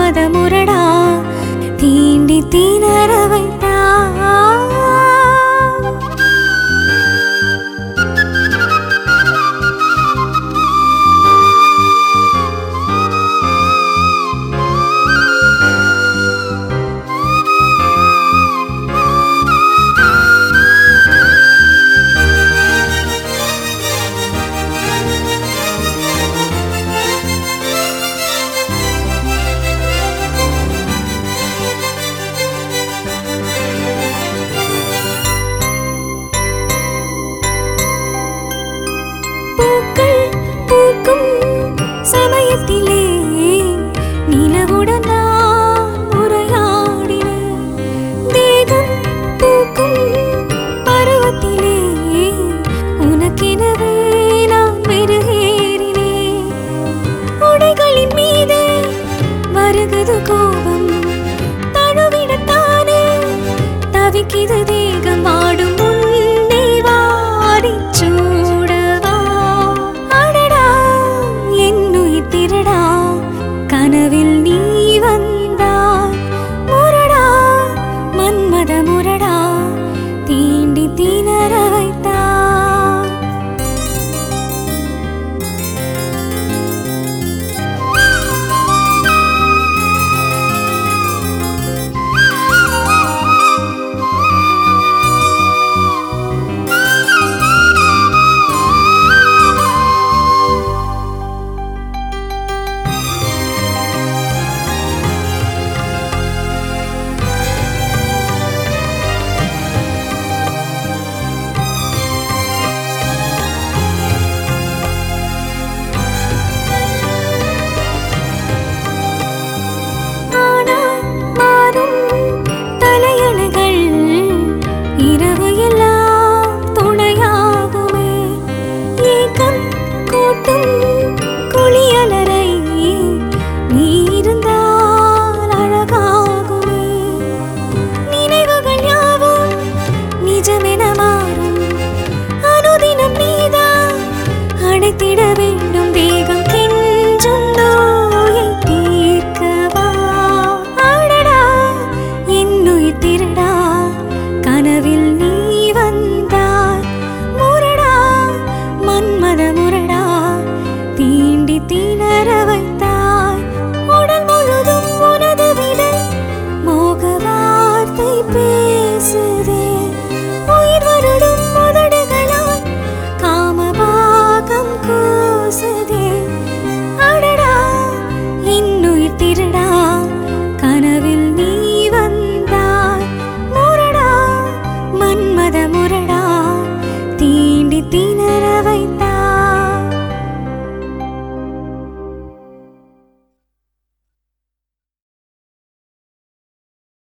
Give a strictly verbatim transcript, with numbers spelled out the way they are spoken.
மன்மத முரடா தீண்டி தீனர வைத்தா சமயத்திலே நிலவுடன் நான் உரையாடினேன். தேகம் பூக்கும் பருவத்திலே உனக்கெனவே நான் மெருகேறினேன். உடைகளின் மீது வருகுது கோபம், தழுவிடத்தானே தவிக்குது தேகம். வாடும் முன்னே வாடிச் சூடவா அடடா என்னுயிர் திருடா கனவில் நீ வந்தாய். முரடா மன்மத முரடா தீண்டி தீனர வைத்தாய். அடைத்திட வேண்டும் தேகம் கெஞ்சும் நோயை தீர்க்கவா அடடா என்னுயிர் திருடா கனவில் நீ வந்தாய். முரடா மன்மத முரடா தீண்டி தீனர வைத்தாய். உடல் முழுதும் உனது விடல் மோக வார்த்தை பேசுதே. உயிர் வருடும் உதடுகளால் காமபாகம் கூசுதே. அடடா இன்னுயிர் திருடா கனவில் நீ